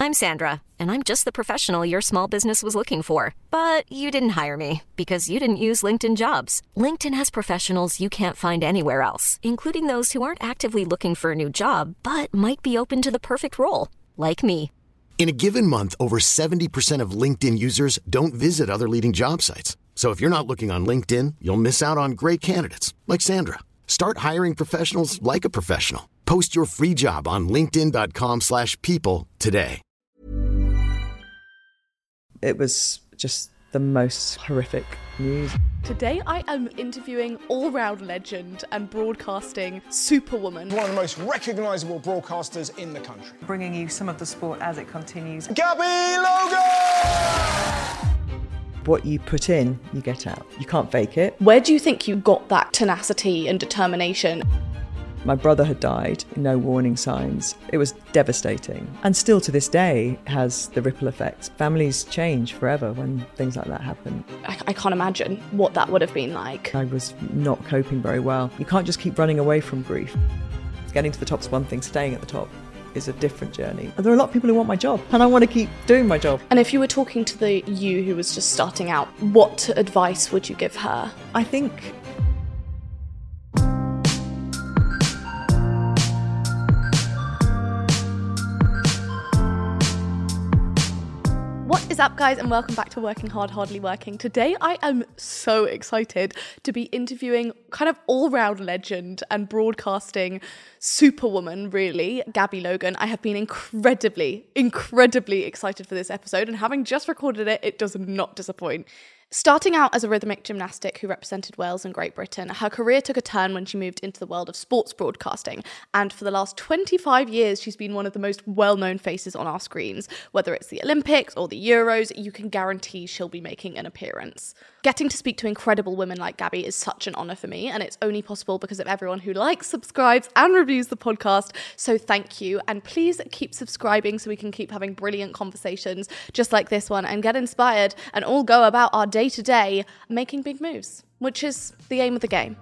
I'm Sandra, and I'm just the professional your small business was looking for. But you didn't hire me because you didn't use LinkedIn Jobs. LinkedIn has professionals you can't find anywhere else, including those who aren't actively looking for a new job, but might be open to the perfect role, like me. In a given month, over 70% of LinkedIn users don't visit other leading job sites. So if you're not looking on LinkedIn, you'll miss out on great candidates like Sandra. Start hiring professionals like a professional. Post your free job on linkedin.com/people today. It was just the most horrific news. Today I am interviewing all-round legend and broadcasting superwoman. One of the most recognisable broadcasters in the country. Bringing you some of the sport as it continues. Gabby Logan! What you put in, you get out. You can't fake it. Where do you think you got that tenacity and determination? My brother had died, no warning signs. It was devastating. And still to this day has the ripple effects. Families change forever when things like that happen. I can't imagine what that would have been like. I was not coping very well. You can't just keep running away from grief. Getting to the top's one thing, staying at the top is a different journey. And there are a lot of people who want my job, and I want to keep doing my job. And if you were talking to the you who was just starting out, what advice would you give her? I think What is up, guys, and welcome back to Working Hard, Hardly Working. Today I am so excited to be interviewing kind of all-round legend and broadcasting superwoman, really, Gabby Logan. I have been incredibly excited for this episode, and having just recorded it, it does not disappoint. Starting out as a rhythmic gymnastic who represented Wales and Great Britain, her career took a turn when she moved into the world of sports broadcasting, and for the last 25 years she's been one of the most well-known faces on our screens. Whether it's the Olympics or the Euros, you can guarantee she'll be making an appearance. Getting to speak to incredible women like Gabby is such an honour for me, and it's only possible because of everyone who likes, subscribes and reviews the podcast, so thank you, and please keep subscribing so we can keep having brilliant conversations just like this one and get inspired and all go about our day-to-day making big moves, which is the aim of the game.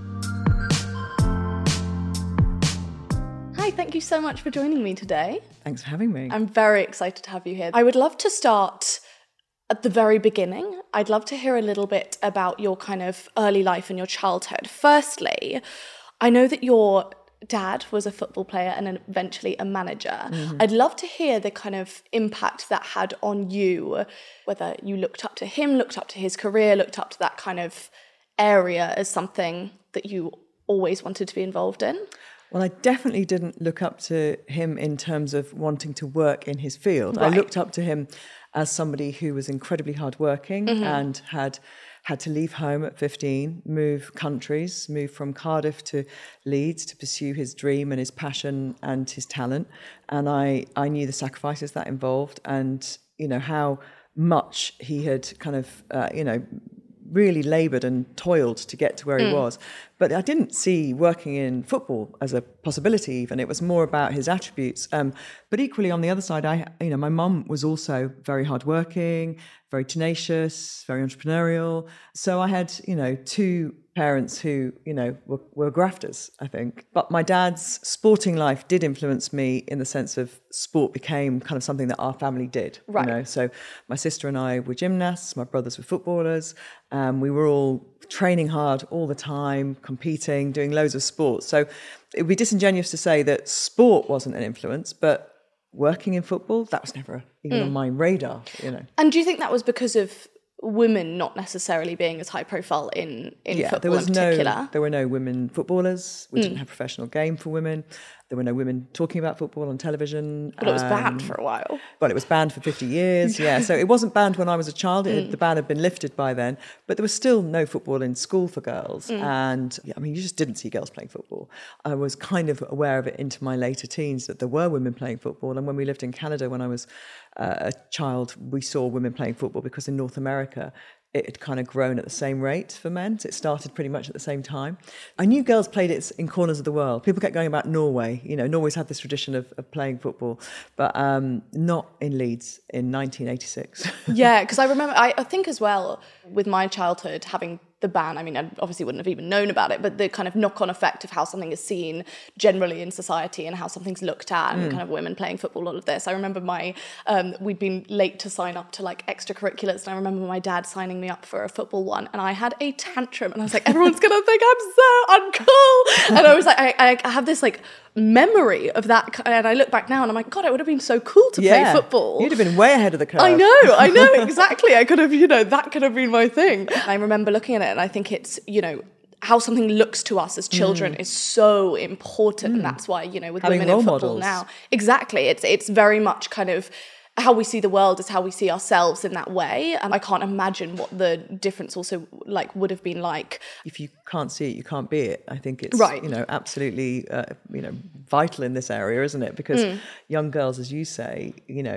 Hi, thank you so much for joining me today. Thanks for having me. I'm very excited to have you here. I would love to start at the very beginning. I'd love to hear a little bit about your kind of early life and your childhood. Firstly, I know that your dad was a football player and then eventually a manager. Mm-hmm. I'd love to hear the kind of impact that had on you, whether you looked up to him, looked up to his career, looked up to that kind of area as something that you always wanted to be involved in. Well, I definitely didn't look up to him in terms of wanting to work in his field. Right. I looked up to him as somebody who was incredibly hardworking and had to leave home at 15, move countries, move from Cardiff to Leeds to pursue his dream and his passion and his talent. And I knew the sacrifices that involved and, you know, how much he had kind of, really laboured and toiled to get to where he was. But I didn't see working in football as a possibility even. It was more about his attributes. But equally on the other side, my mum was also very hardworking, very tenacious, very entrepreneurial. So I had, two parents who, were grafters, I think. But my dad's sporting life did influence me in the sense of sport became kind of something that our family did. Right. So my sister and I were gymnasts, my brothers were footballers. We were all training hard all the time, competing, doing loads of sports. So it would be disingenuous to say that sport wasn't an influence, but working in football, that was never even on my radar, And do you think that was because of women not necessarily being as high profile in football in particular? There were no women footballers. We didn't have a professional game for women. There were no women talking about football on television. But it was banned for a while. Well, it was banned for 50 years, yeah. So it wasn't banned when I was a child. The ban had been lifted by then. But there was still no football in school for girls. And, you just didn't see girls playing football. I was kind of aware of it into my later teens that there were women playing football. And when we lived in Canada when I was a child, we saw women playing football because in North America, it had kind of grown at the same rate for men. So it started pretty much at the same time. I knew girls played it in corners of the world. People kept going about Norway. Norway's had this tradition of playing football, but not in Leeds in 1986. Yeah, because I remember, I think as well, with my childhood, having the ban, I mean, I obviously wouldn't have even known about it, but the kind of knock-on effect of how something is seen generally in society and how something's looked at, and kind of women playing football, all of this. I remember we'd been late to sign up to like extracurriculars, and I remember my dad signing me up for a football one, and I had a tantrum, and I was like, everyone's gonna think I'm so uncool. And I was like, I have this like memory of that, and I look back now and I'm like, God, it would have been so cool to play football. You'd have been way ahead of the curve. I know, exactly. I could have, that could have been my thing. I remember looking at it, and I think it's, how something looks to us as children is so important, and that's why, with having women in football models now, exactly, it's very much kind of how we see the world is how we see ourselves in that way. And I can't imagine what the difference also like would have been like. If you can't see it, you can't be it. I think it's right. Absolutely vital in this area, isn't it? Because young girls, as you say,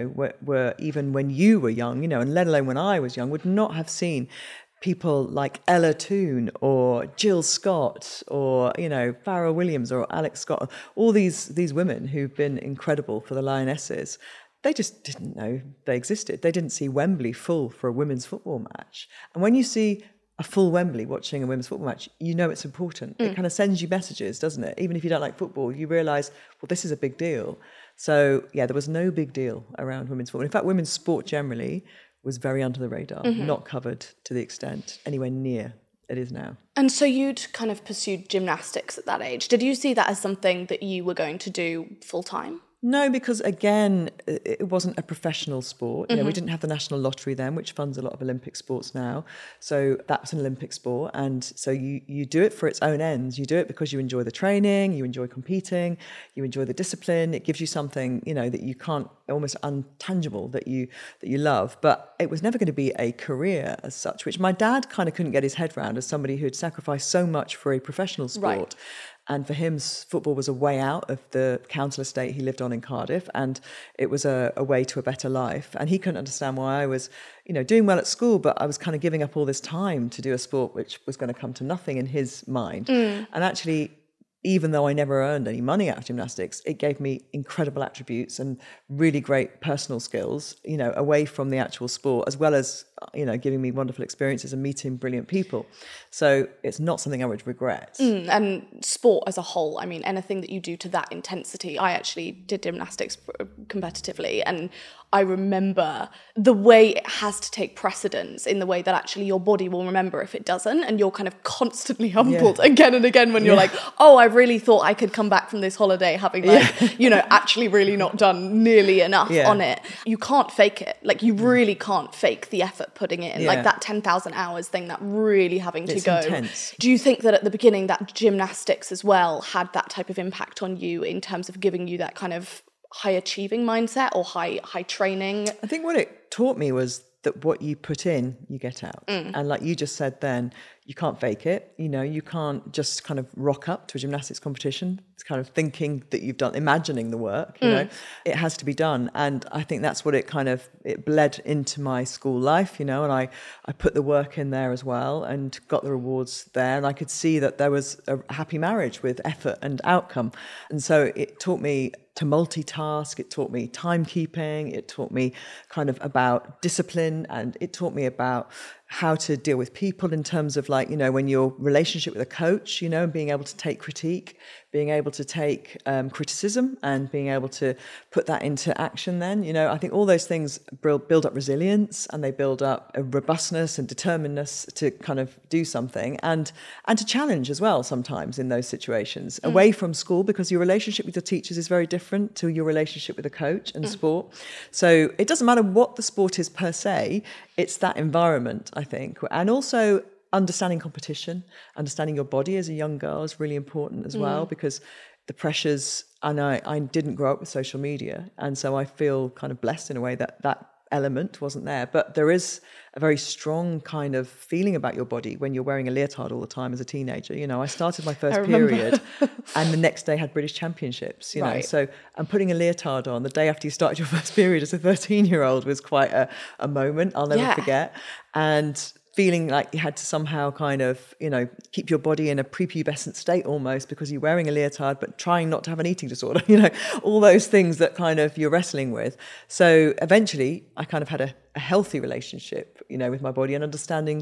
were even when you were young, and let alone when I was young, would not have seen people like Ella Toone or Jill Scott or, Farrah Williams or Alex Scott, all these women who've been incredible for the Lionesses. They just didn't know they existed. They didn't see Wembley full for a women's football match. And when you see a full Wembley watching a women's football match, it's important. It kind of sends you messages, doesn't it? Even if you don't like football, you realise, well, this is a big deal. So, there was no big deal around women's football. In fact, women's sport generally was very under the radar, not covered to the extent anywhere near it is now. And so you'd kind of pursued gymnastics at that age. Did you see that as something that you were going to do full time? No, because again, it wasn't a professional sport. We didn't have the National Lottery then, which funds a lot of Olympic sports now. So that's an Olympic sport. And so you do it for its own ends. You do it because you enjoy the training, you enjoy competing, you enjoy the discipline. It gives you something, that you can't, almost untangible, that you love. But it was never going to be a career as such, which my dad kind of couldn't get his head around as somebody who had sacrificed so much for a professional sport. Right. And for him, football was a way out of the council estate he lived on in Cardiff, and it was a way to a better life. And he couldn't understand why I was, doing well at school, but I was kind of giving up all this time to do a sport which was going to come to nothing in his mind. And actually, even though I never earned any money out of gymnastics, it gave me incredible attributes and really great personal skills, away from the actual sport, as well as, giving me wonderful experiences and meeting brilliant people. So it's not something I would regret. And sport as a whole, I mean, anything that you do to that intensity. I actually did gymnastics competitively, and I remember the way it has to take precedence in the way that actually your body will remember if it doesn't, and you're kind of constantly humbled again and again when you're like, oh, I really thought I could come back from this holiday having actually really not done nearly enough on it. You can't fake it. Like, you really can't fake the effort putting it in. Like that 10,000 hours thing, that really having to go. Intense. Do you think that at the beginning that gymnastics as well had that type of impact on you in terms of giving you that kind of high achieving mindset or high training? I think what it taught me was that what you put in, you get out. And like you just said then, you can't fake it. You can't just kind of rock up to a gymnastics competition. It's kind of thinking that you've done, imagining the work, It has to be done. And I think that's what it bled into my school life, and I put the work in there as well and got the rewards there. And I could see that there was a happy marriage with effort and outcome. And so it taught me to multitask, it taught me timekeeping, it taught me kind of about discipline, and it taught me about how to deal with people in terms of when your relationship with a coach, and being able to take critique, being able to take criticism and being able to put that into action then, I think all those things build up resilience, and they build up a robustness and determinedness to kind of do something and to challenge as well sometimes in those situations away from school, because your relationship with your teachers is very different to your relationship with a coach and sport. So it doesn't matter what the sport is per se, it's that environment, I think. And also understanding competition, understanding your body as a young girl is really important as well, because the pressures, and I didn't grow up with social media, and so I feel kind of blessed in a way that element wasn't there. But there is a very strong kind of feeling about your body when you're wearing a leotard all the time as a teenager. I started my first period and the next day had British Championships, Right. So, and putting a leotard on the day after you started your first period as a 13-year-old was quite a moment I'll never forget. And feeling like you had to somehow kind of, keep your body in a prepubescent state almost because you're wearing a leotard, but trying not to have an eating disorder, all those things that kind of you're wrestling with. So eventually I kind of had a healthy relationship, with my body and understanding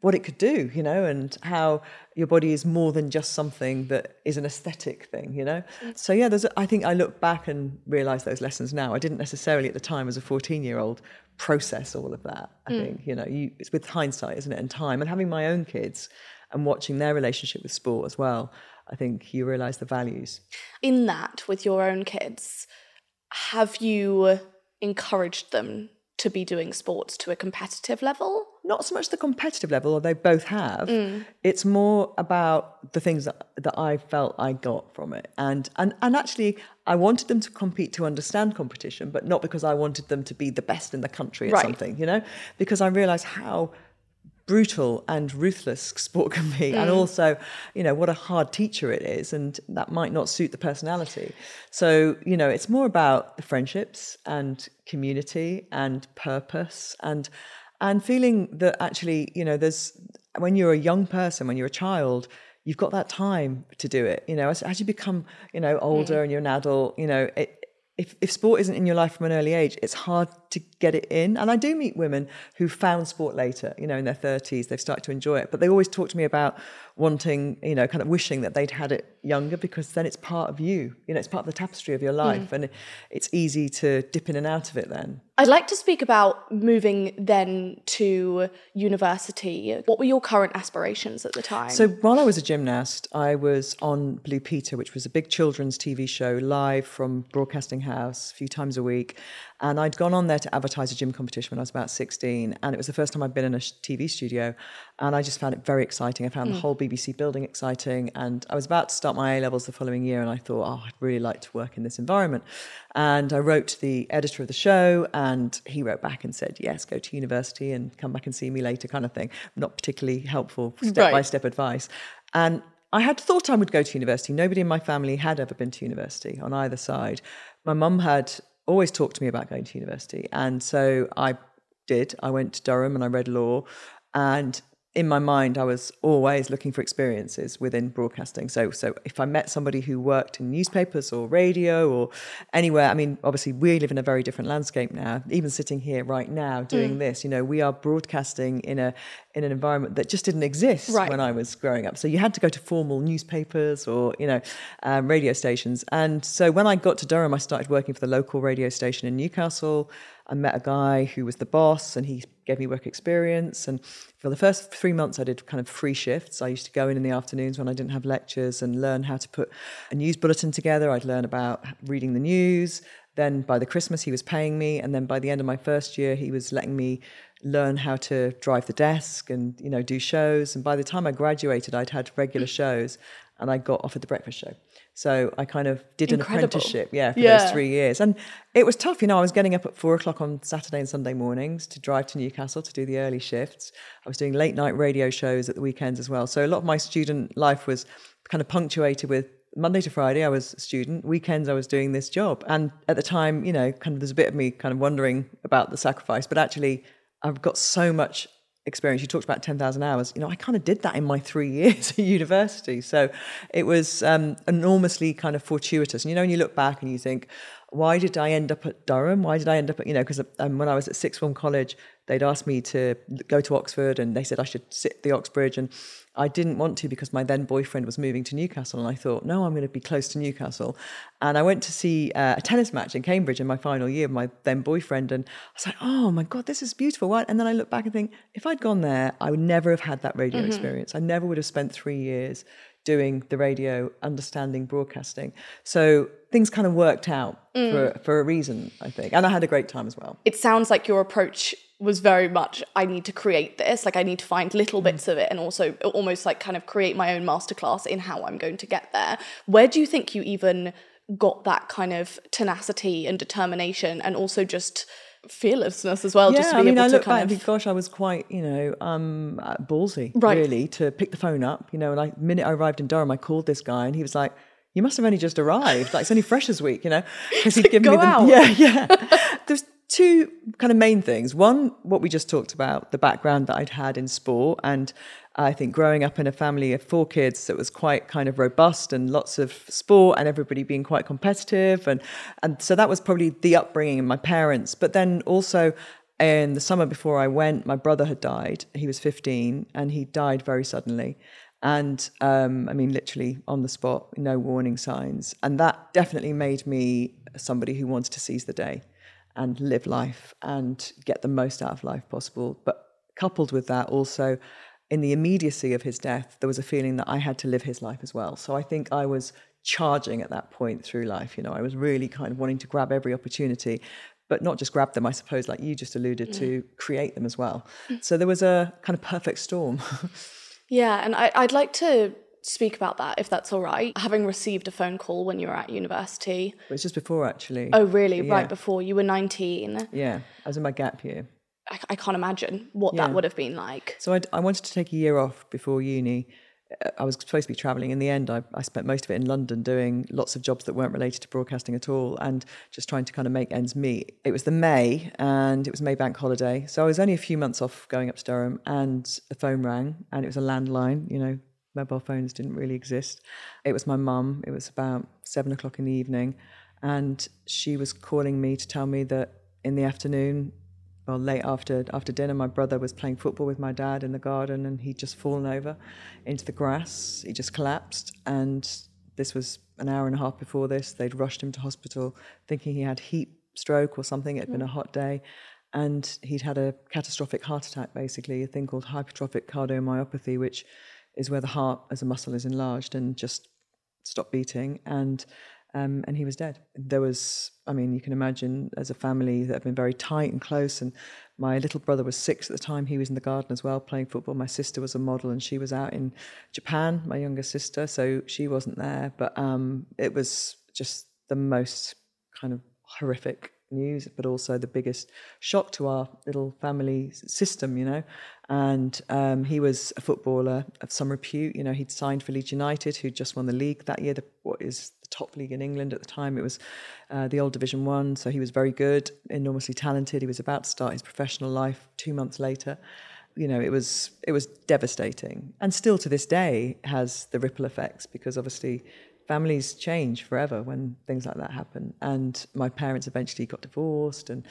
what it could do, you know, and how your body is more than just something that is an aesthetic thing, you know. So yeah, I think I look back and realise those lessons now. I didn't necessarily at the time as a 14-year-old process all of that. I think, you know, it's with hindsight, isn't it, and time, and having my own kids and watching their relationship with sport as well. I think you realise the values. In that, with your own kids, have you encouraged them to be doing sports to a competitive level? Not so much the competitive level, although both have. It's more about the things that I felt I got from it. And actually, I wanted them to compete to understand competition, but not because I wanted them to be the best in the country at something, you know, because I realised how brutal and ruthless sport can be, and also, you know, what a hard teacher it is, and that might not suit the personality. So, you know, it's more about the friendships and community and purpose and feeling that actually, you know, when you're a young person, when you're a child, you've got that time to do it. You know, as you become, you know, older and you're an adult, you know, if sport isn't in your life from an early age, it's hard to get it in. And I do meet women who found sport later, you know, in their 30s, they've started to enjoy it. But they always talk to me about wanting, you know, kind of wishing that they'd had it younger, because then it's part of you, you know, it's part of the tapestry of your life, and it's easy to dip in and out of it then. I'd like to speak about moving then to university. What were your current aspirations at the time? So while I was a gymnast, I was on Blue Peter, which was a big children's TV show live from Broadcasting House a few times a week. And I'd gone on there to advertise a gym competition when I was about 16. And it was the first time I'd been in a TV studio. And I just found it very exciting. I found the whole BBC building exciting. And I was about to start my A-levels the following year. And I thought, oh, I'd really like to work in this environment. And I wrote to the editor of the show, and he wrote back and said, yes, go to university and come back and see me later, kind of thing. Not particularly helpful step-by-step advice. And I had thought I would go to university. Nobody in my family had ever been to university on either side. My mum had always talked to me about going to university. And so I did. I went to Durham and I read law. And in my mind, I was always looking for experiences within broadcasting. So if I met somebody who worked in newspapers or radio or anywhere, I mean, obviously we live in a very different landscape now. Even sitting here right now doing this, you know, we are broadcasting in an environment that just didn't exist when I was growing up. So you had to go to formal newspapers or, you know, radio stations. And so when I got to Durham, I started working for the local radio station in Newcastle. I met a guy who was the boss, and he gave me work experience. And for the first 3 months, I did kind of free shifts. I used to go in the afternoons when I didn't have lectures and learn how to put a news bulletin together. I'd learn about reading the news. Then by the Christmas, he was paying me. And then by the end of my first year, he was letting me learn how to drive the desk and, you know, do shows. And by the time I graduated, I'd had regular shows, and I got offered the breakfast show. So I kind of did an apprenticeship, for those 3 years. And it was tough, you know, I was getting up at 4 o'clock on Saturday and Sunday mornings to drive to Newcastle to do the early shifts. I was doing late night radio shows at the weekends as well. So a lot of my student life was kind of punctuated with Monday to Friday, I was a student. Weekends, I was doing this job. And at the time, you know, kind of there's a bit of me kind of wondering about the sacrifice, but actually I've got so much experience. You talked about 10,000 hours. You know, I kind of did that in my 3 years at university. So it was enormously kind of fortuitous. And, you know, when you look back and you think, why did I end up at Durham? Why did I end up at, you know, because when I was at sixth form college, they'd asked me to go to Oxford, and they said I should sit the Oxbridge. And I didn't want to because my then boyfriend was moving to Newcastle. And I thought, no, I'm going to be close to Newcastle. And I went to see a tennis match in Cambridge in my final year with my then boyfriend. And I was like, oh my God, this is beautiful. Why? And then I look back and think, if I'd gone there, I would never have had that radio experience. I never would have spent 3 years doing the radio, understanding broadcasting. So things kind of worked out for a reason, I think. And I had a great time as well. It sounds like your approach was very much, I need to create this, like I need to find little bits of it, and also almost like kind of create my own masterclass in how I'm going to get there. Where do you think you even got that kind of tenacity and determination, and also just fearlessness as well? Yeah, just to be able I to look kind back of... and think, gosh, I was quite, you know, ballsy, really, to pick the phone up. You know, and the minute I arrived in Durham, I called this guy, and he was like, you must have only just arrived. Like, it's only Freshers Week, you know, because he'd given me out. Yeah. There's two kind of main things. One, what we just talked about, the background that I'd had in sport. And I think growing up in a family of 4 kids that was quite kind of robust and lots of sport and everybody being quite competitive. And so that was probably the upbringing of my parents. But then also In the summer before I went, my brother had died. He was 15 and he died very suddenly. And literally on the spot, no warning signs. And that definitely made me somebody who wanted to seize the day and live life and get the most out of life possible. But coupled with that, also in the immediacy of his death, there was a feeling that I had to live his life as well. So I think I was charging at that point through life. I was really kind of wanting to grab every opportunity, but not just grab them, I suppose, like you just alluded to, create them as well. So there was a kind of perfect storm. Yeah, and I'd like to speak about that, if that's all right. Having received a phone call when you were at university. It was just before, actually. Oh, really? Yeah. Right before. You were 19. Yeah, I was in my gap year. I can't imagine what that would have been like. So I wanted to take a year off before uni. I was supposed to be travelling. In the end, I spent most of it in London doing lots of jobs that weren't related to broadcasting at all and just trying to kind of make ends meet. It was the May and it was May bank holiday. So I was only a few months off going up to Durham and the phone rang and it was a landline. Mobile phones didn't really exist. It was my mum. It was about 7:00 in the evening and she was calling me to tell me that in the afternoon, well, late after dinner, my brother was playing football with my dad in the garden and he'd just fallen over into the grass. He just collapsed. And this was an hour and a half before this. They'd rushed him to hospital thinking he had heat stroke or something. It had been a hot day. And he'd had a catastrophic heart attack, basically, a thing called hypertrophic cardiomyopathy, which is where the heart as a muscle is enlarged and just stopped beating. And he was dead. There was, you can imagine, as a family that have been very tight and close, and my little brother was 6 at the time. He was in the garden as well, playing football. My sister was a model, and she was out in Japan, my younger sister, so she wasn't there. But it was just the most kind of horrific news, but also the biggest shock to our little family system, And he was a footballer of some repute. He'd signed for Leeds United, who'd just won the league that year, what is the top league in England at the time. It was the old Division 1, so he was very good, enormously talented. He was about to start his professional life 2 months later. It was devastating. And still to this day has the ripple effects, because obviously families change forever when things like that happen. And my parents eventually got divorced. And,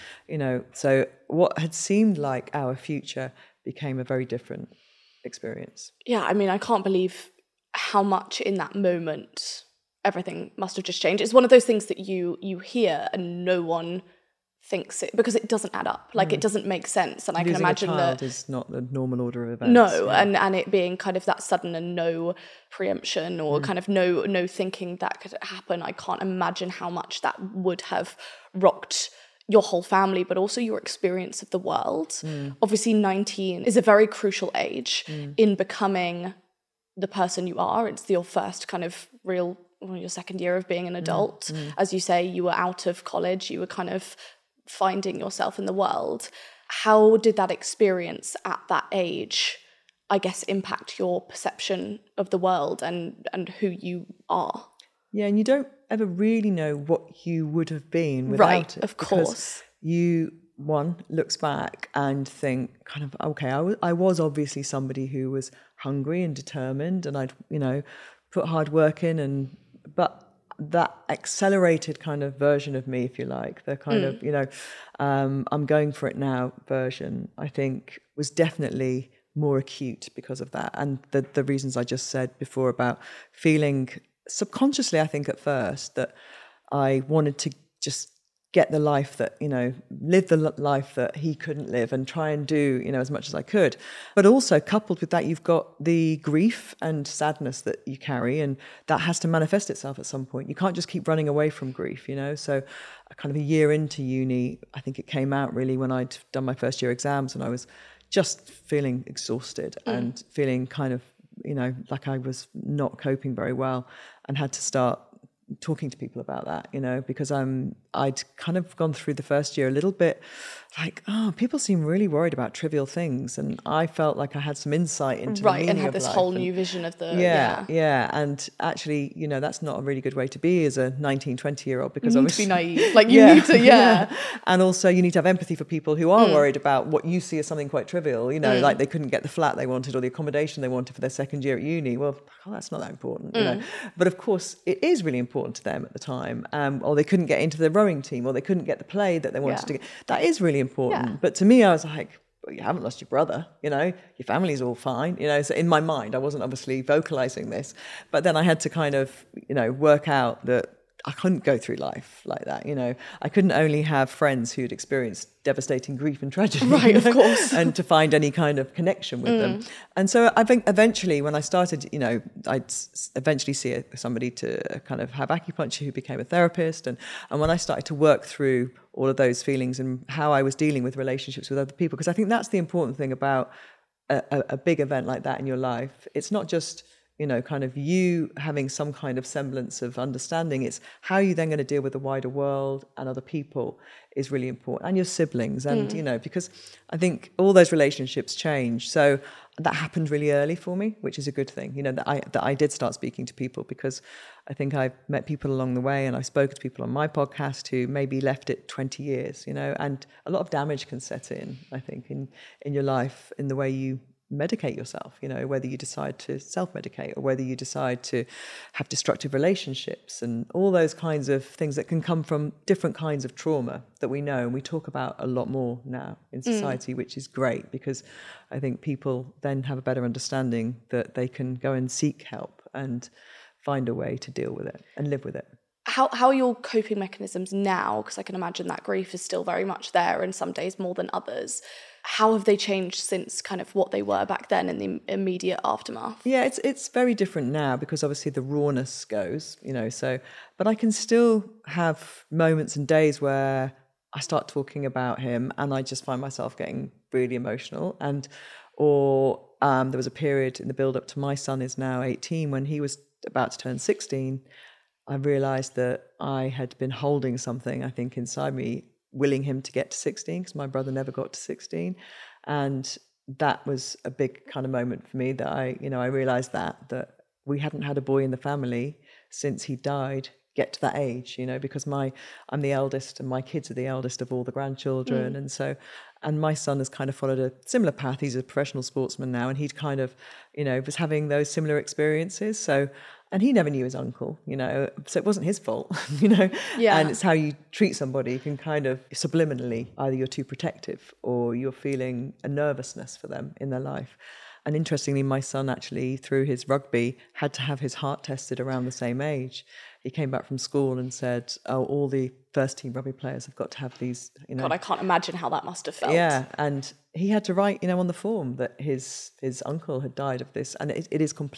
so what had seemed like our future became a very different experience. Yeah, I can't believe how much in that moment everything must have just changed. It's one of those things that you hear and no one thinks it, because it doesn't add up. Like, it doesn't make sense. And I can imagine a child that is not the normal order of events. No, yeah. and it being kind of that sudden and no preemption or kind of no thinking that could happen. I can't imagine how much that would have rocked your whole family, but also your experience of the world. Obviously, 19 is a very crucial age in becoming the person you are. It's your first kind of real, your second year of being an adult. As you say, you were out of college, you were kind of finding yourself in the world. How did that experience at that age, I guess, impact your perception of the world and who you are? Yeah, and you don't ever really know what you would have been without it. Of course. You, looks back and think kind of, okay, I was obviously somebody who was hungry and determined, and I'd, put hard work in, but that accelerated kind of version of me, if you like, the kind of, I'm going for it now version, I think was definitely more acute because of that. And the reasons I just said before about feeling subconsciously, I think at first, that I wanted to just get the life that, live the life that he couldn't live and try and do, as much as I could. But also coupled with that, you've got the grief and sadness that you carry, and that has to manifest itself at some point. You can't just keep running away from grief, So kind of a year into uni, I think it came out really when I'd done my first year exams, and I was just feeling exhausted and feeling kind of, like I was not coping very well, and had to start talking to people about that, because I'd kind of gone through the first year a little bit like, people seem really worried about trivial things, and I felt like I had some insight into the meaning and had of this life. whole new vision of the and actually, that's not a really good way to be as a 19, 20-year-old, because you need obviously to be naive, like you need to and also you need to have empathy for people who are worried about what you see as something quite trivial, like they couldn't get the flat they wanted or the accommodation they wanted for their second year at uni. Well, that's not that important, but of course it is really important to them at the time, or they couldn't get into the rowing team, or they couldn't get the play that they wanted to get. That is really important. Yeah. But to me, I was like, well, you haven't lost your brother, your family's all fine, So in my mind, I wasn't obviously vocalizing this, but then I had to kind of, work out that I couldn't go through life like that, I couldn't only have friends who'd experienced devastating grief and tragedy, right, of course, and to find any kind of connection with them. And so I think eventually when I started, I'd eventually see somebody to kind of have acupuncture who became a therapist. And when I started to work through all of those feelings and how I was dealing with relationships with other people, because I think that's the important thing about a big event like that in your life. It's not just kind of you having some kind of semblance of understanding. It's how you're then going to deal with the wider world and other people is really important, and your siblings. And, because I think all those relationships change. So that happened really early for me, which is a good thing, that I did start speaking to people, because I think I've met people along the way, and I've spoken to people on my podcast who maybe left it 20 years, and a lot of damage can set in, I think, in your life, in the way you medicate yourself, whether you decide to self-medicate or whether you decide to have destructive relationships, and all those kinds of things that can come from different kinds of trauma that we know and we talk about a lot more now in society, which is great, because I think people then have a better understanding that they can go and seek help and find a way to deal with it and live with it. How are your coping mechanisms now? Because I can imagine that grief is still very much there, and some days more than others. How have they changed since kind of what they were back then in the immediate aftermath? Yeah, it's very different now, because obviously the rawness goes, but I can still have moments and days where I start talking about him and I just find myself getting really emotional. Or there was a period in the build up to my son is now 18, when he was about to turn 16, I realised that I had been holding something, I think, inside me, willing him to get to 16, because my brother never got to 16. And that was a big kind of moment for me, that I realised that we hadn't had a boy in the family since he died get to that age, because I'm the eldest and my kids are the eldest of all the grandchildren. And my son has kind of followed a similar path. He's a professional sportsman now, and he'd kind of, was having those similar experiences. And he never knew his uncle, so it wasn't his fault, Yeah. And it's how you treat somebody. You can kind of subliminally, either you're too protective or you're feeling a nervousness for them in their life. And interestingly, my son actually, through his rugby, had to have his heart tested around the same age. He came back from school and said, oh, all the first team rugby players have got to have these, God, I can't imagine how that must have felt. Yeah, and he had to write, on the form that his uncle had died of this. And it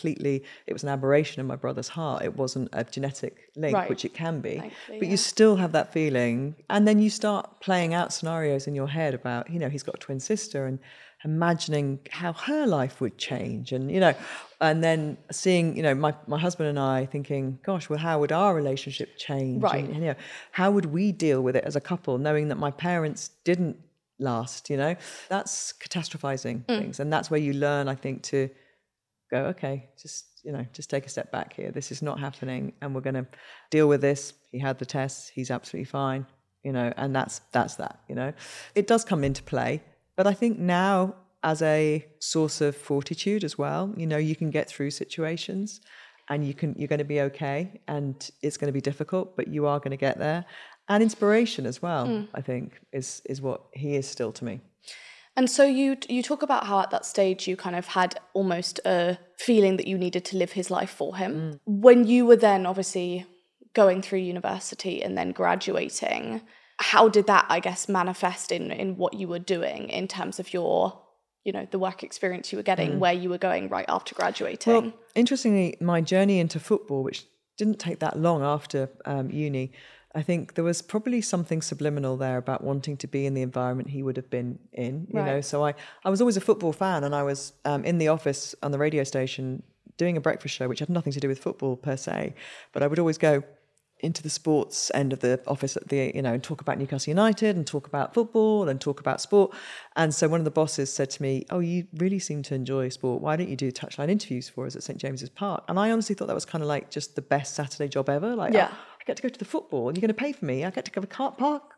was an aberration in my brother's heart. It wasn't a genetic link, Right. which it can be. Thankfully, but you still have that feeling. And then you start playing out scenarios in your head about, he's got a twin sister, and imagining how her life would change, and and then seeing my husband and I thinking, gosh, well, how would our relationship change? Right. And how would we deal with it as a couple, knowing that my parents didn't last? That's catastrophizing things, and that's where you learn, I think, to go, okay, just take a step back here. This is not happening, and we're going to deal with this. He had the tests, he's absolutely fine, and that's that. It does come into play. But I think now, as a source of fortitude as well, you can get through situations, and you're going to be okay, and it's going to be difficult, but you are going to get there. And inspiration as well, I think, is what he is still to me. And so you talk about how at that stage you kind of had almost a feeling that you needed to live his life for him. When you were then obviously going through university and then graduating, how did that, I guess, manifest in what you were doing in terms of your, the work experience you were getting, where you were going right after graduating? Well, interestingly, my journey into football, which didn't take that long after uni, I think there was probably something subliminal there about wanting to be in the environment he would have been in, Right. So I was always a football fan, and I was in the office on the radio station doing a breakfast show, which had nothing to do with football per se, but I would always go into the sports end of the office at the, and talk about Newcastle United and talk about football and talk about sport. And so one of the bosses said to me, oh, you really seem to enjoy sport. Why don't you do touchline interviews for us at St. James's Park? And I honestly thought that was kind of like just the best Saturday job ever. Like, Yeah. I get to go to the football and you're going to pay for me. I get to go to park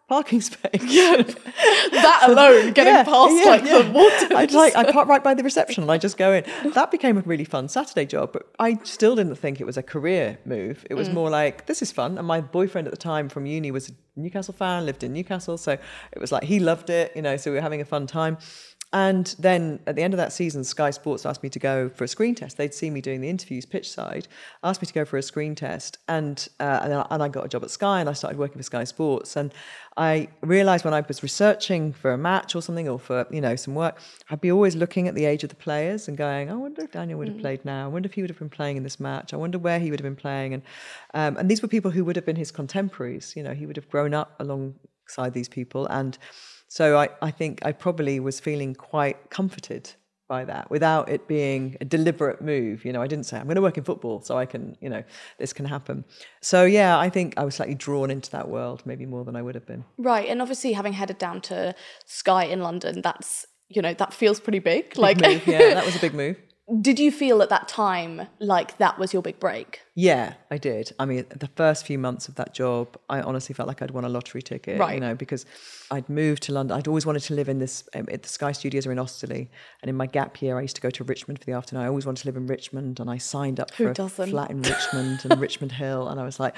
parking space. Yeah. That alone, getting past the waters. I park right by the reception and I just go in. That became a really fun Saturday job, but I still didn't think it was a career move. It was more like, this is fun. And my boyfriend at the time from uni was a Newcastle fan, lived in Newcastle. So it was like, he loved it, so we were having a fun time. And then at the end of that season, Sky Sports asked me to go for a screen test. They'd seen me doing the interviews pitch side, asked me to go for a screen test. And I got a job at Sky and I started working for Sky Sports. And I realised when I was researching for a match or something or for, some work, I'd be always looking at the age of the players and going, I wonder if Daniel would have played now. I wonder if he would have been playing in this match. I wonder where he would have been playing. And these were people who would have been his contemporaries. He would have grown up alongside these people. And so I think I probably was feeling quite comforted by that without it being a deliberate move. I didn't say, I'm going to work in football so I can, this can happen. So, yeah, I think I was slightly drawn into that world, maybe more than I would have been. Right. And obviously having headed down to Sky in London, that's, that feels pretty big. Big move, yeah, that was a big move. Did you feel at that time like that was your big break? Yeah, I did. I mean, the first few months of that job, I honestly felt like I'd won a lottery ticket, right. Because I'd moved to London. I'd always wanted to live in the Sky Studios are in Osterley. And in my gap year, I used to go to Richmond for the afternoon. I always wanted to live in Richmond. And I signed up for a flat in Richmond and Richmond Hill. And I was like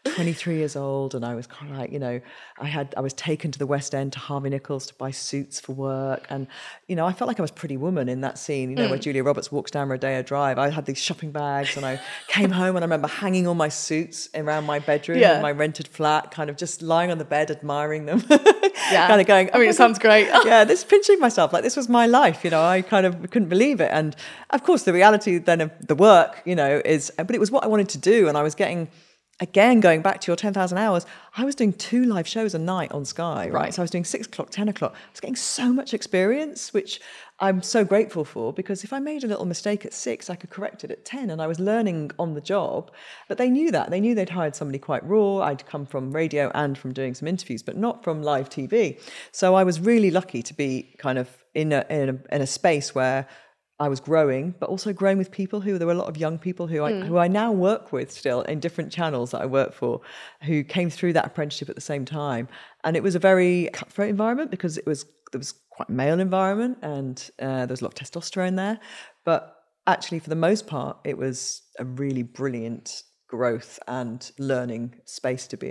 23 years old. And I was kind of like, I was taken to the West End to Harvey Nichols to buy suits for work. And, I felt like I was Pretty Woman in that scene, where Julia Roberts walks down Rodeo Drive. I had these shopping bags and I came home and I remember hanging all my suits around my bedroom in my rented flat, kind of just lying on the bed admiring them. Yeah. Kind of going, it sounds great. Yeah, pinching myself, like this was my life, I kind of couldn't believe it. And of course the reality then of the work, but it was what I wanted to do. And I was getting, again, going back to your 10,000 hours, I was doing 2 live shows a night on Sky, right? So I was doing 6 o'clock, 10 o'clock. I was getting so much experience, which I'm so grateful for, because if I made a little mistake at 6, I could correct it at 10, and I was learning on the job. But they knew that. They knew they'd hired somebody quite raw. I'd come from radio and from doing some interviews, but not from live TV. So I was really lucky to be kind of in a space where I was growing, but also growing with people there were a lot of young people who I now work with still in different channels that I work for, who came through that apprenticeship at the same time. And it was a very cutthroat environment because there was quite a male environment and there was a lot of testosterone there. But actually, for the most part, it was a really brilliant growth and learning space to be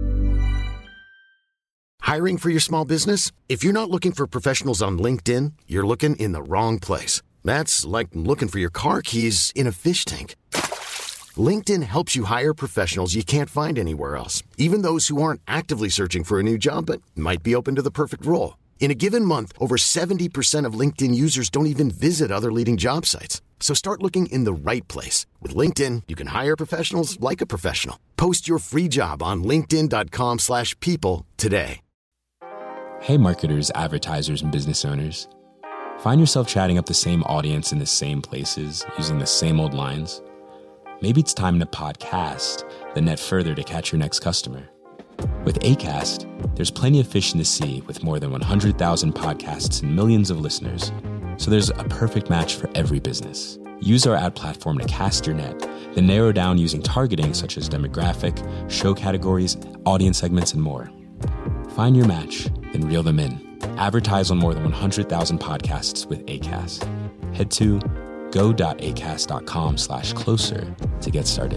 in. Hiring for your small business? If you're not looking for professionals on LinkedIn, you're looking in the wrong place. That's like looking for your car keys in a fish tank. LinkedIn helps you hire professionals you can't find anywhere else, even those who aren't actively searching for a new job but might be open to the perfect role. In a given month, over 70% of LinkedIn users don't even visit other leading job sites. So start looking in the right place. With LinkedIn, you can hire professionals like a professional. Post your free job on linkedin.com/people today. Hey marketers, advertisers, and business owners. Find yourself chatting up the same audience in the same places, using the same old lines? Maybe it's time to podcast, then net further to catch your next customer. With Acast, there's plenty of fish in the sea with more than 100,000 podcasts and millions of listeners. So there's a perfect match for every business. Use our ad platform to cast your net, then narrow down using targeting such as demographic, show categories, audience segments, and more. Find your match, then reel them in. Advertise on more than 100,000 podcasts with Acast. Head to go.acast.com/closer to get started.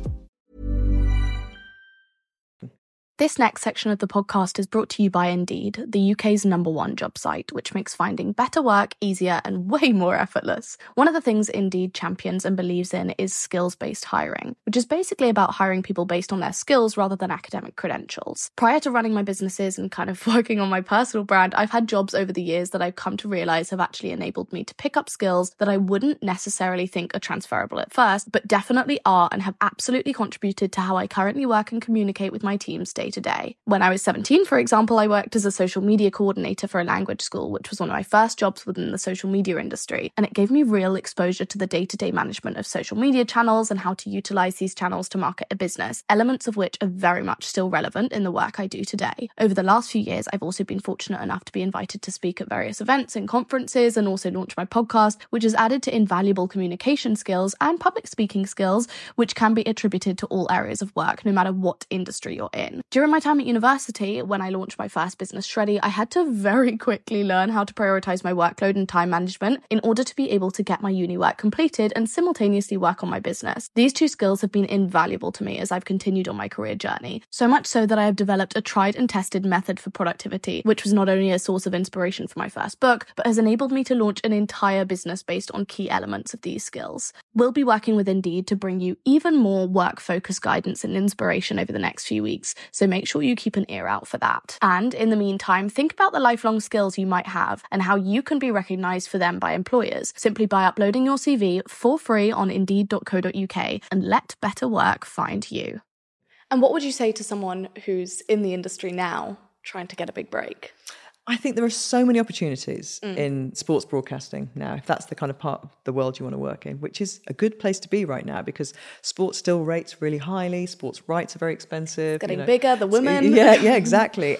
This next section of the podcast is brought to you by Indeed, the UK's #1 job site, which makes finding better work easier and way more effortless. One of the things Indeed champions and believes in is skills-based hiring, which is basically about hiring people based on their skills rather than academic credentials. Prior to running my businesses and kind of working on my personal brand, I've had jobs over the years that I've come to realise have actually enabled me to pick up skills that I wouldn't necessarily think are transferable at first, but definitely are and have absolutely contributed to how I currently work and communicate with my teams day to day. When I was 17, for example, I worked as a social media coordinator for a language school, which was one of my first jobs within the social media industry. And it gave me real exposure to the day-to-day management of social media channels and how to utilize these channels to market a business, elements of which are very much still relevant in the work I do today. Over the last few years, I've also been fortunate enough to be invited to speak at various events and conferences and also launch my podcast, which has added to invaluable communication skills and public speaking skills, which can be attributed to all areas of work, no matter what industry you're in. During my time at university, when I launched my first business, Shreddy, I had to very quickly learn how to prioritize my workload and time management in order to be able to get my uni work completed and simultaneously work on my business. These two skills have been invaluable to me as I've continued on my career journey, so much so that I have developed a tried and tested method for productivity, which was not only a source of inspiration for my first book, but has enabled me to launch an entire business based on key elements of these skills. We'll be working with Indeed to bring you even more work-focused guidance and inspiration over the next few weeks, so make sure you keep an ear out for that. And in the meantime, think about the lifelong skills you might have and how you can be recognised for them by employers simply by uploading your CV for free on indeed.co.uk and let better work find you. And what would you say to someone who's in the industry now trying to get a big break? I think there are so many opportunities in sports broadcasting now, if that's the kind of part of the world you want to work in, which is a good place to be right now because sports still rates really highly. Sports rights are very expensive. Getting bigger, the women. Yeah, exactly.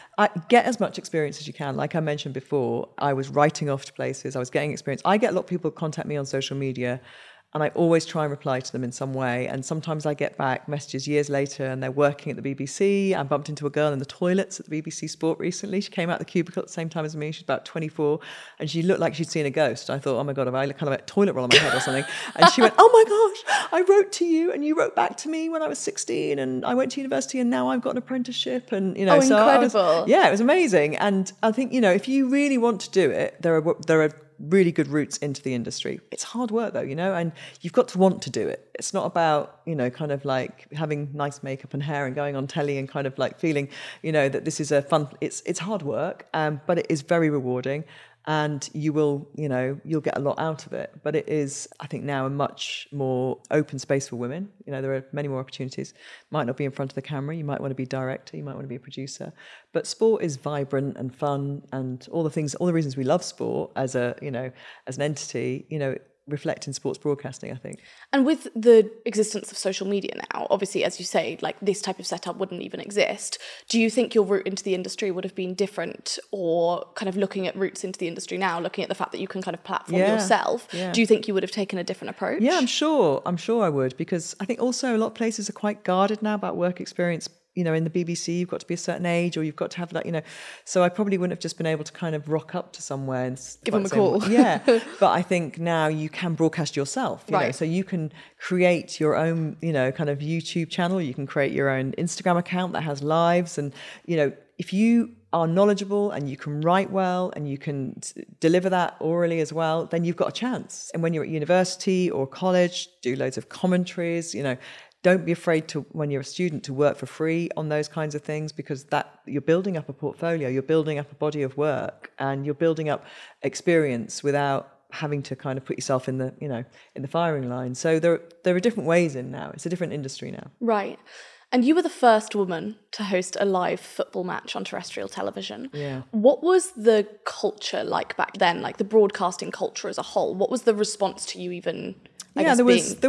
Get as much experience as you can. Like I mentioned before, I was writing off to places. I was getting experience. I get a lot of people contact me on social media, and I always try and reply to them in some way. And sometimes I get back messages years later and they're working at the BBC. I bumped into a girl in the toilets at the BBC Sport recently. She came out the cubicle at the same time as me. She's about 24 and she looked like she'd seen a ghost. I thought, oh my God, have I kind of like a toilet roll on my head or something? And she went, oh my gosh, I wrote to you and you wrote back to me when I was 16 and I went to university and now I've got an apprenticeship. And, you know, so incredible. It was amazing. And I think, you know, if you really want to do it, there are really good routes into the industry. It's hard work though, you know, and you've got to want to do it. It's not about, you know, kind of like having nice makeup and hair and going on telly and kind of like feeling, you know, that this is a fun, it's hard work, but it is very rewarding. And you will, you know, you'll get a lot out of it. But it is, I think, now a much more open space for women. You know, there are many more opportunities. Might not be in front of the camera. You might want to be a director. You might want to be a producer. But sport is vibrant and fun, and all the reasons we love sport as a, you know, as an entity, you know, reflect in sports broadcasting, I think. And with the existence of social media now, obviously, as you say, like this type of setup wouldn't even exist. Do you think your route into the industry would have been different, or kind of looking at routes into the industry now, looking at the fact that you can kind of platform yourself, do you think you would have taken a different approach? Yeah, I'm sure I would, because I think also a lot of places are quite guarded now about work experience. You know, in the BBC, you've got to be a certain age, or you've got to have that, you know. So I probably wouldn't have just been able to kind of rock up to somewhere and give them a call. Yeah, but I think now you can broadcast yourself, you know, so you can create your own, you know, kind of YouTube channel. You can create your own Instagram account that has lives, and you know, if you are knowledgeable and you can write well and you can deliver that orally as well, then you've got a chance. And when you're at university or college, do loads of commentaries, you know. Don't be afraid to, when you're a student, to work for free on those kinds of things, because that you're building up a portfolio, you're building up a body of work, and you're building up experience without having to kind of put yourself in the, you know, in the firing line. So there are different ways in now. It's a different industry now. Right. And you were the first woman to host a live football match on terrestrial television. Yeah. What was the culture like back then, like the broadcasting culture as a whole? What was the response to you even? There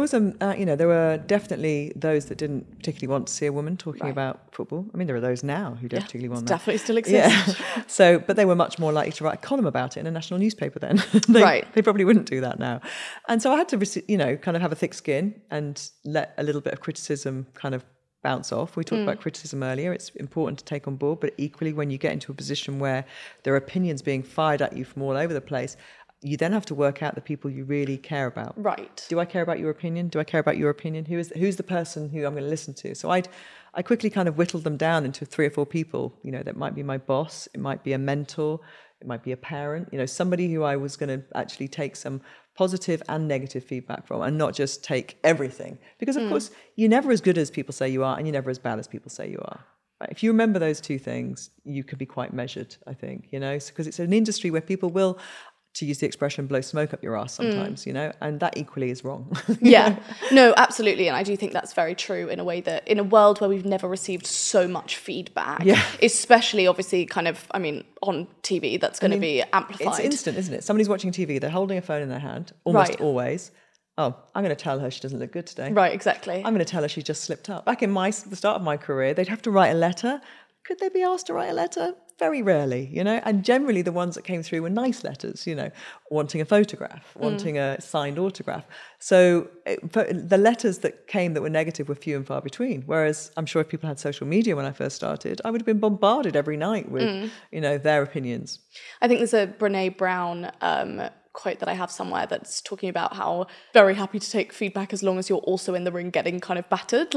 were definitely those that didn't particularly want to see a woman talking about football. I mean, there are those now who don't particularly want that. Definitely still exists. Yeah. But they were much more likely to write a column about it in a national newspaper then. They probably wouldn't do that now. And so I had to, you know, kind of have a thick skin and let a little bit of criticism kind of bounce off. We talked about criticism earlier. It's important to take on board, but equally when you get into a position where there are opinions being fired at you from all over the place, you then have to work out the people you really care about. Right. Do I care about your opinion? Do I care about your opinion? Who's the person who I'm going to listen to? So I quickly kind of whittled them down into 3 or 4 people. You know, that might be my boss, it might be a mentor, it might be a parent, you know, somebody who I was going to actually take some positive and negative feedback from, and not just take everything. Because of course, you're never as good as people say you are, and you're never as bad as people say you are. Right? If you remember those 2 things, you could be quite measured, I think, you know, because it's an industry where people will, to use the expression, blow smoke up your ass sometimes, you know, and that equally is wrong. Yeah, no, absolutely. And I do think that's very true in a way that in a world where we've never received so much feedback, especially obviously kind of, I mean, on TV, that's going to be amplified. It's instant, isn't it? Somebody's watching TV, they're holding a phone in their hand, almost always. Oh, I'm going to tell her she doesn't look good today. Right, exactly. I'm going to tell her she just slipped up. Back in the start of my career, they'd have to write a letter. Could they be asked to write a letter? very rarely, and generally the ones that came through were nice letters, wanting a photograph, wanting a signed autograph. So the letters that came that were negative were few and far between. Whereas I'm sure if people had social media when I first started, I would have been bombarded every night with, their opinions. I think there's a Brené Brown quote that I have somewhere that's talking about how very happy to take feedback as long as you're also in the ring getting kind of battered,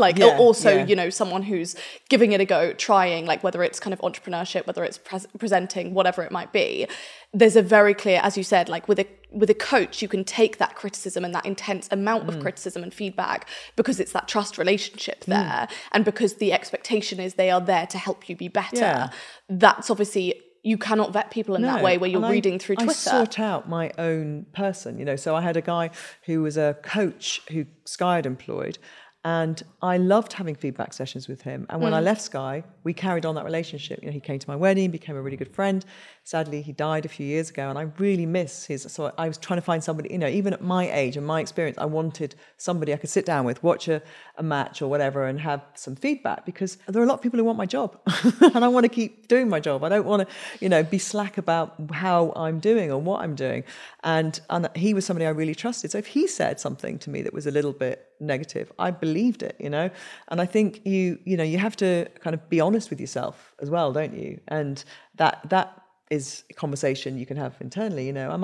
someone who's giving it a go, trying, like whether it's kind of entrepreneurship, whether it's presenting, whatever it might be. There's a very clear, as you said, like with a coach, you can take that criticism and that intense amount of criticism and feedback because it's that trust relationship there, and because the expectation is they are there to help you be better. Yeah. That's obviously, you cannot vet people in that way where you're reading through Twitter. I sort out my own person, so I had a guy who was a coach who Sky had employed, and I loved having feedback sessions with him. And when I left Sky, we carried on that relationship. He came to my wedding, became a really good friend. Sadly, he died a few years ago, and I really miss his. So I was trying to find somebody, even at my age and my experience, I wanted somebody I could sit down with, watch a match or whatever, and have some feedback, because there are a lot of people who want my job, and I want to keep doing my job. I don't want to, be slack about how I'm doing or what I'm doing. And he was somebody I really trusted. So if he said something to me that was a little bit negative, I believed it, And I think you have to kind of be honest with yourself as well, don't you? And that is a conversation you can have internally. Am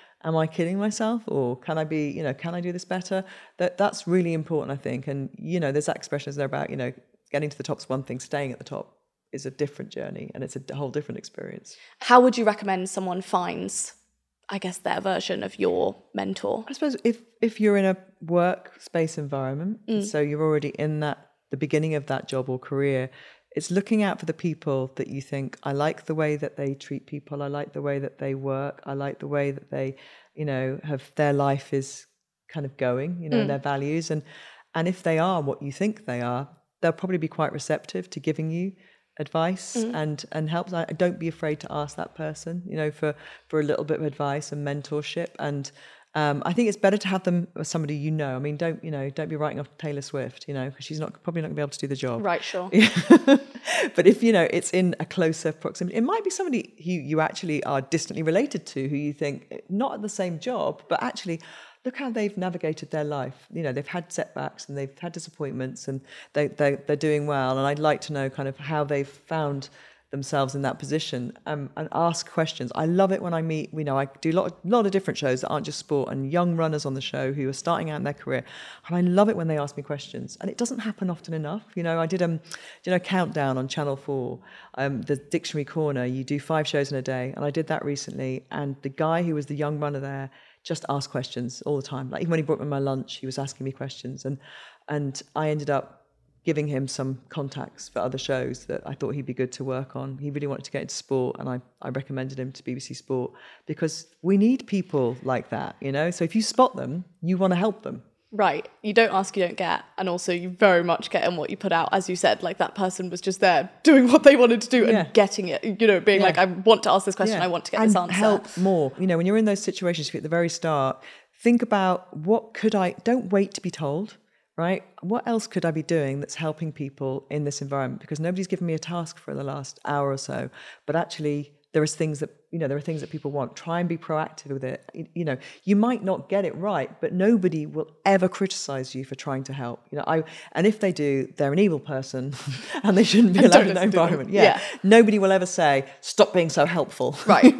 I kidding myself, or can I be, can I do this better? That's really important, I think. And there's that expression there about getting to the top's one thing, staying at the top is a different journey, and it's a whole different experience. How would you recommend someone finds, I guess, their version of your mentor? I suppose if you're in a workspace environment, so you're already in the beginning of that job or career, it's looking out for the people that you think, I like the way that they treat people, I like the way that they work, I like the way that they, have their life is kind of going, their values. And if they are what you think they are, they'll probably be quite receptive to giving you advice and help. Don't be afraid to ask that person, for a little bit of advice and mentorship. And I think it's better to have them as somebody I mean, don't be writing off Taylor Swift, because she's probably not going to be able to do the job. Right, sure. But if, it's in a closer proximity, it might be somebody who you actually are distantly related to, who you think, not at the same job, but actually, look how they've navigated their life. They've had setbacks and they've had disappointments, and they're doing well. And I'd like to know kind of how they've found themselves in that position, and ask questions. I love it when I meet, I do a lot of different shows that aren't just sport, and young runners on the show who are starting out in their career. And I love it when they ask me questions. And it doesn't happen often enough. I did a countdown on Channel 4, the Dictionary Corner. You do 5 shows in a day. And I did that recently. And the guy who was the young runner there just asked questions all the time. Like even when he brought me my lunch, he was asking me questions. And I ended up giving him some contacts for other shows that I thought he'd be good to work on. He really wanted to get into sport, and I recommended him to BBC Sport, because we need people like that, So if you spot them, you want to help them. Right. You don't ask, you don't get. And also you very much get in what you put out. As you said, like that person was just there doing what they wanted to do and getting it, being like, I want to ask this question, I want to get this answer. Help more. When you're in those situations at the very start, think about don't wait to be told. Right? What else could I be doing that's helping people in this environment? Because nobody's given me a task for the last hour or so, but actually there are things that people want. Try and be proactive with it. You might not get it right, but nobody will ever criticize you for trying to help. And if they do, they're an evil person and they shouldn't be allowed in that environment. Yeah. Nobody will ever say, stop being so helpful. Right.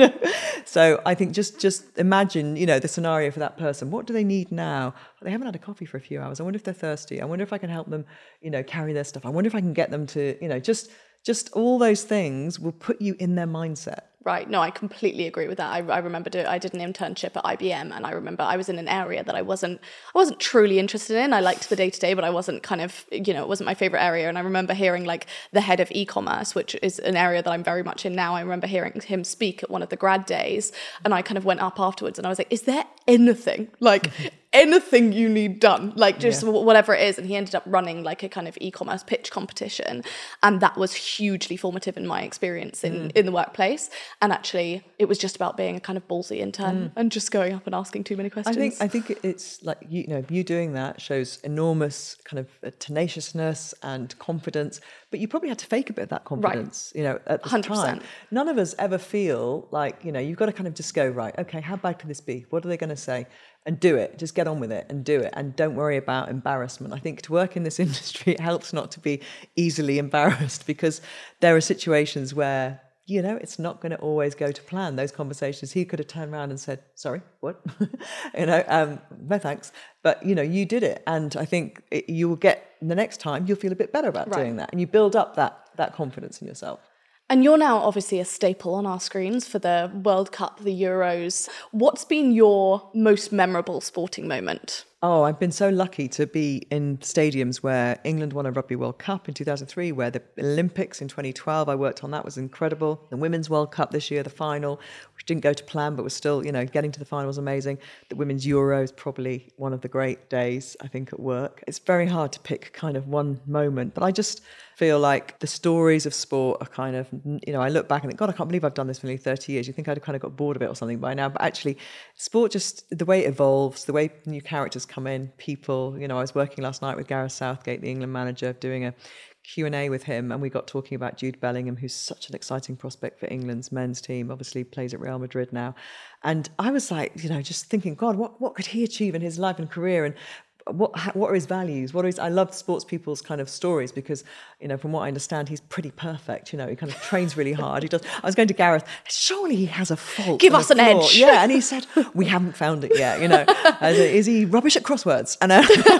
So I think just imagine, the scenario for that person. What do they need now? They haven't had a coffee for a few hours. I wonder if they're thirsty. I wonder if I can help them, carry their stuff. I wonder if I can get them to, just all those things will put you in their mindset. Right. No, I completely agree with that. I remember I did an internship at IBM, and I remember I was in an area that I wasn't truly interested in. I liked the day-to-day, but I wasn't kind of, it wasn't my favorite area. And I remember hearing like the head of e-commerce, which is an area that I'm very much in now. I remember hearing him speak at one of the grad days, and I kind of went up afterwards and I was like, is there anything like anything you need done, like just whatever it is. And he ended up running like a kind of e-commerce pitch competition, and that was hugely formative in my experience in the workplace. And actually it was just about being a kind of ballsy intern and just going up and asking too many questions. I think it's like, you doing that shows enormous kind of tenaciousness and confidence, but you probably had to fake a bit of that confidence, at the 100%. Time. None of us ever feel like, you've got to kind of just go, right, okay, how bad can this be? What are they going to say? And do it. Just get on with it and do it. And don't worry about embarrassment. I think to work in this industry, it helps not to be easily embarrassed, because there are situations where, it's not going to always go to plan. Those conversations, he could have turned around and said, sorry, what? No thanks. But, you did it. And I think you will get, the next time, you'll feel a bit better about doing that. And you build up that confidence in yourself. And you're now obviously a staple on our screens for the World Cup, the Euros. What's been your most memorable sporting moment? Oh, I've been so lucky to be in stadiums where England won a Rugby World Cup in 2003, where the Olympics in 2012, I worked on that, was incredible. The Women's World Cup this year, the final, which didn't go to plan, but was still, getting to the final was amazing. The Women's Euro is probably one of the great days, I think, at work. It's very hard to pick kind of one moment, but I just feel like the stories of sport are kind of, I look back and think, God, I can't believe I've done this for nearly 30 years. You think I'd have kind of got bored of it or something by now, but actually sport, just the way it evolves, the way new characters come in, people, I was working last night with Gareth Southgate, the England manager, doing a Q&A with him, and we got talking about Jude Bellingham, who's such an exciting prospect for England's men's team, obviously plays at Real Madrid now. And I was like, just thinking, God, what could he achieve in his life and career? And what are his values? I love sports people's kind of stories, because, from what I understand, he's pretty perfect. He kind of trains really hard. He does. I was going to Gareth, surely he has a fault. Give us an edge. Yeah, and he said, we haven't found it yet. Is he rubbish at crosswords? And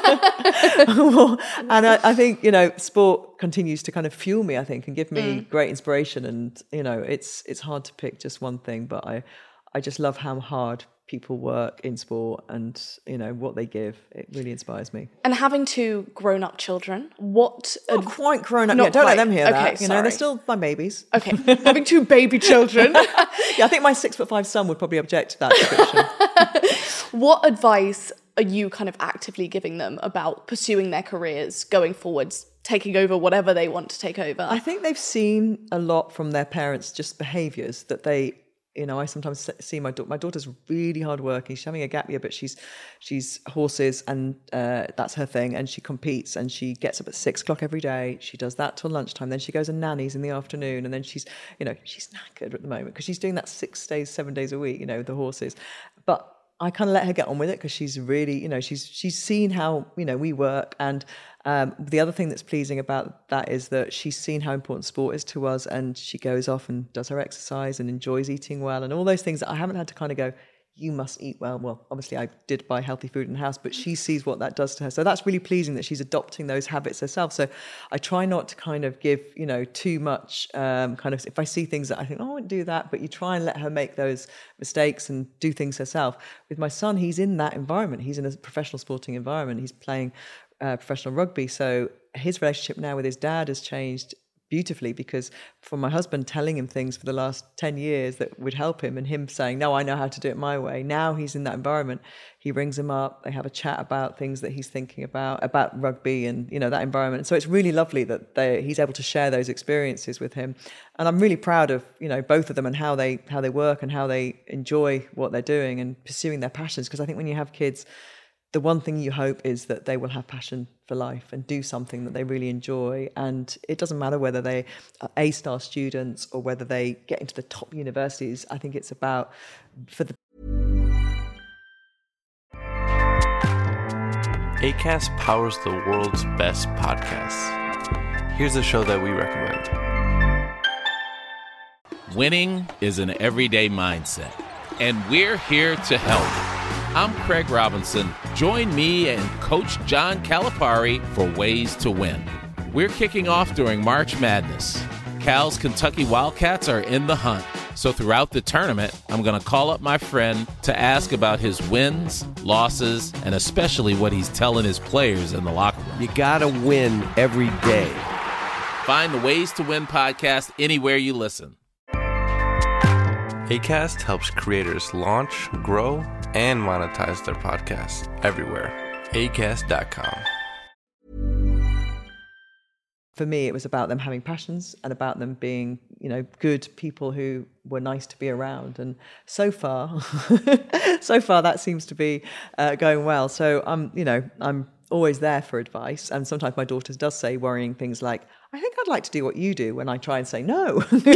I think, sport continues to kind of fuel me, I think, and give me great inspiration. And, it's hard to pick just one thing, but I just love how hard people work in sport and, what they give. It really inspires me. And having two grown-up children, what... Not quite grown-up yet. Don't let them hear that. They're still my babies. Okay, having two baby children. Yeah, I think my 6'5" son would probably object to that description. What advice are you kind of actively giving them about pursuing their careers, going forwards, taking over whatever they want to take over? I think they've seen a lot from their parents, just behaviours that they... I sometimes see my daughter's really hard working. She's having a gap year, but she's horses, and that's her thing. And she competes, and she gets up at 6 o'clock every day. She does that till lunchtime. Then she goes and nannies in the afternoon. And then she's knackered at the moment because she's doing that 7 days a week, the horses. But I kind of let her get on with it, because she's really, she's seen how, we work. And the other thing that's pleasing about that is that she's seen how important sport is to us, and she goes off and does her exercise and enjoys eating well and all those things that I haven't had to kind of go, you must eat well. Well, obviously I did buy healthy food in the house, but she sees what that does to her. So that's really pleasing that she's adopting those habits herself. So I try not to kind of give, too much kind of, if I see things that I think, I wouldn't do that, but you try and let her make those mistakes and do things herself. With my son, he's in that environment. He's in a professional sporting environment. He's playing professional rugby. So his relationship now with his dad has changed beautifully, because from my husband telling him things for the last 10 years that would help him, and him saying, no, I know how to do it my way. Now he's in that environment. He rings him up. They have a chat about things that he's thinking about rugby and, that environment. And so it's really lovely that he's able to share those experiences with him. And I'm really proud of, both of them and how they work and how they enjoy what they're doing and pursuing their passions. Because I think when you have kids, the one thing you hope is that they will have passion for life and do something that they really enjoy. And it doesn't matter whether they are A-star students or whether they get into the top universities. I think it's about Acast powers the world's best podcasts. Here's a show that we recommend. Winning is an everyday mindset, and we're here to help. I'm Craig Robinson. Join me and Coach John Calipari for Ways to Win. We're kicking off during March Madness. Cal's Kentucky Wildcats are in the hunt. So throughout the tournament, I'm going to call up my friend to ask about his wins, losses, and especially what he's telling his players in the locker room. You got to win every day. Find the Ways to Win podcast anywhere you listen. Acast helps creators launch, grow, and monetize their podcasts everywhere. Acast.com. For me, it was about them having passions and about them being, good people who were nice to be around. And so far that seems to be going well. So I'm always there for advice. And sometimes my daughter does say worrying things like, I think I'd like to do what you do, when I try and say no.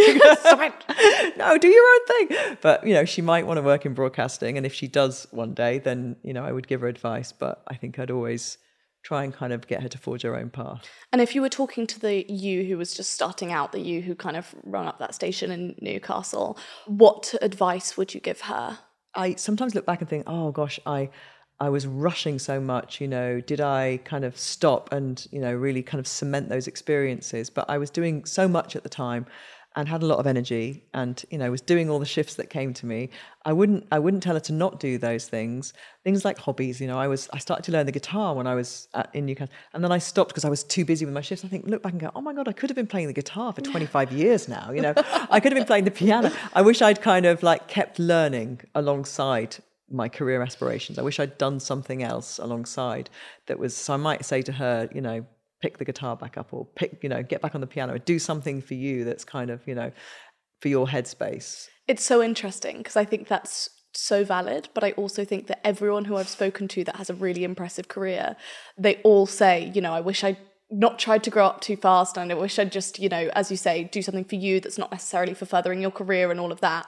No, do your own thing. But, she might want to work in broadcasting. And if she does one day, then, I would give her advice. But I think I'd always try and kind of get her to forge her own path. And if you were talking to the you who was just starting out, the you who kind of run up that station in Newcastle, what advice would you give her? I sometimes look back and think, oh gosh, I was rushing so much, did I kind of stop and, really kind of cement those experiences? But I was doing so much at the time and had a lot of energy and, was doing all the shifts that came to me. I wouldn't tell her to not do those things like hobbies. I started to learn the guitar when I was in Newcastle, and then I stopped because I was too busy with my shifts. I look back and go, oh my God, I could have been playing the guitar for 25 years now. I could have been playing the piano. I wish I'd kind of kept learning alongside my career aspirations. I wish I'd done something else alongside that was, so I might say to her, pick the guitar back up, or get back on the piano, or do something for you that's kind of, for your headspace. It's so interesting because I think that's so valid, but I also think that everyone who I've spoken to that has a really impressive career, they all say, I wish I'd not tried to grow up too fast, and I wish I'd just, as you say, do something for you that's not necessarily for furthering your career and all of that.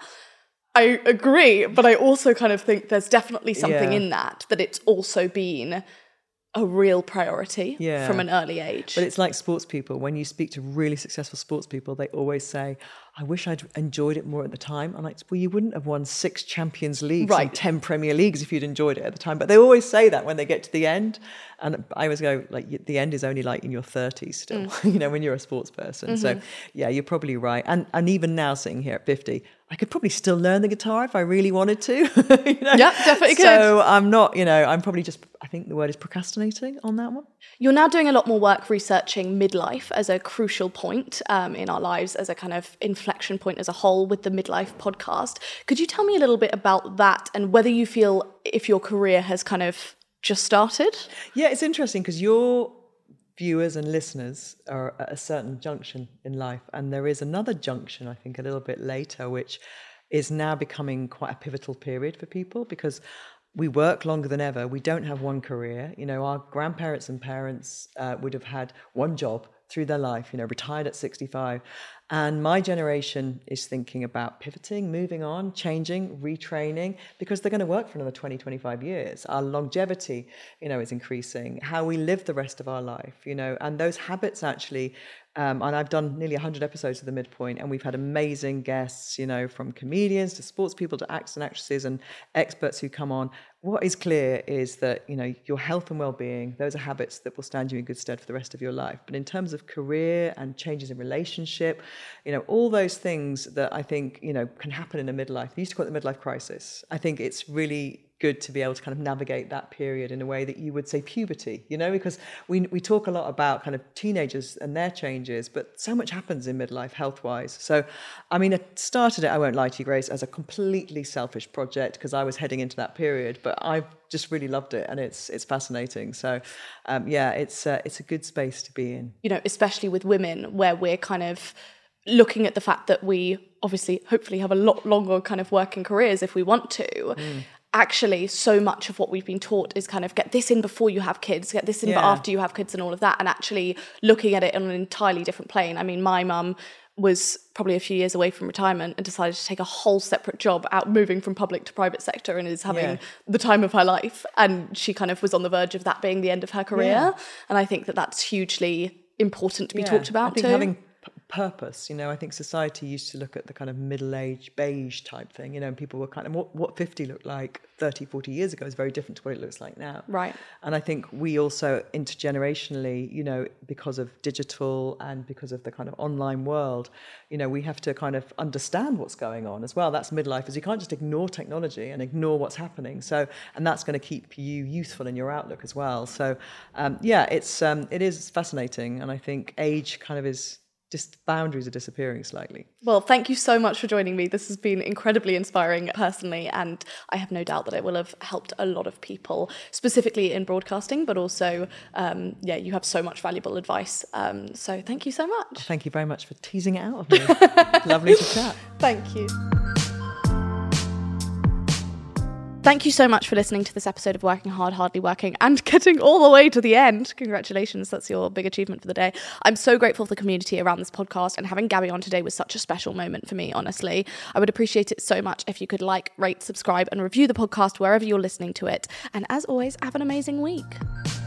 I agree, but I also kind of think there's definitely something in that it's also been a real priority from an early age. But it's like sports people. When you speak to really successful sports people, they always say, I wish I'd enjoyed it more at the time. I'm like, well, you wouldn't have won 6 Champions Leagues and 10 Premier Leagues if you'd enjoyed it at the time. But they always say that when they get to the end. And I always go, the end is only in your 30s still, when you're a sports person. Mm-hmm. So yeah, you're probably right. And even now sitting here at 50, I could probably still learn the guitar if I really wanted to. Yeah, definitely could. So I'm not, I'm probably just, I think the word is procrastinating on that one. You're now doing a lot more work researching midlife as a crucial point in our lives, as a kind of inflection point as a whole with the Midlife podcast. Could you tell me a little bit about that and whether you feel if your career has kind of just started? Yeah, it's interesting because your viewers and listeners are at a certain junction in life, and there is another junction, I think, a little bit later, which is now becoming quite a pivotal period for people because we work longer than ever. We don't have one career. Our grandparents and parents would have had one job through their life, retired at 65. And my generation is thinking about pivoting, moving on, changing, retraining, because they're going to work for another 20, 25 years. Our longevity, is increasing, how we live the rest of our life, and those habits actually. And I've done nearly 100 episodes of The Midpoint, and we've had amazing guests, from comedians to sports people to actors and actresses and experts who come on. What is clear is that, your health and well-being, those are habits that will stand you in good stead for the rest of your life. But in terms of career and changes in relationship, all those things that I think, can happen in a midlife. They used to call it the midlife crisis. I think it's really good to be able to kind of navigate that period in a way that you would say puberty, because we talk a lot about kind of teenagers and their changes, but so much happens in midlife health-wise. So, I started it, I won't lie to you, Grace, as a completely selfish project because I was heading into that period, but I've just really loved it and it's fascinating. So, it's a good space to be in. Especially with women, where we're kind of looking at the fact that we obviously, hopefully have a lot longer kind of working careers if we want to. Actually, so much of what we've been taught is kind of get this in before you have kids, get this in after you have kids and all of that, and actually looking at it on an entirely different plane. My mum was probably a few years away from retirement and decided to take a whole separate job out, moving from public to private sector, and is having the time of her life. And she kind of was on the verge of that being the end of her career. Yeah. And I think that that's hugely important to be talked about too. Having purpose, I think society used to look at the kind of middle-aged beige type thing, and people were kind of, what 50 looked like 30, 40 years ago is very different to what it looks like now. Right. And I think we also intergenerationally, because of digital and because of the kind of online world, we have to kind of understand what's going on as well. That's midlife, is you can't just ignore technology and ignore what's happening. So, and that's going to keep you youthful in your outlook as well. So, it is fascinating. And I think age kind of is just boundaries are disappearing slightly. Well, thank you so much for joining me. This has been incredibly inspiring personally, and I have no doubt that it will have helped a lot of people, specifically in broadcasting, but also, you have so much valuable advice. So thank you so much. Thank you very much for teasing it out of me. Lovely to chat. Thank you. Thank you so much for listening to this episode of Working Hard, Hardly Working, and getting all the way to the end. Congratulations, that's your big achievement for the day. I'm so grateful for the community around this podcast, and having Gabby on today was such a special moment for me, honestly. I would appreciate it so much if you could like, rate, subscribe, and review the podcast wherever you're listening to it. And as always, have an amazing week.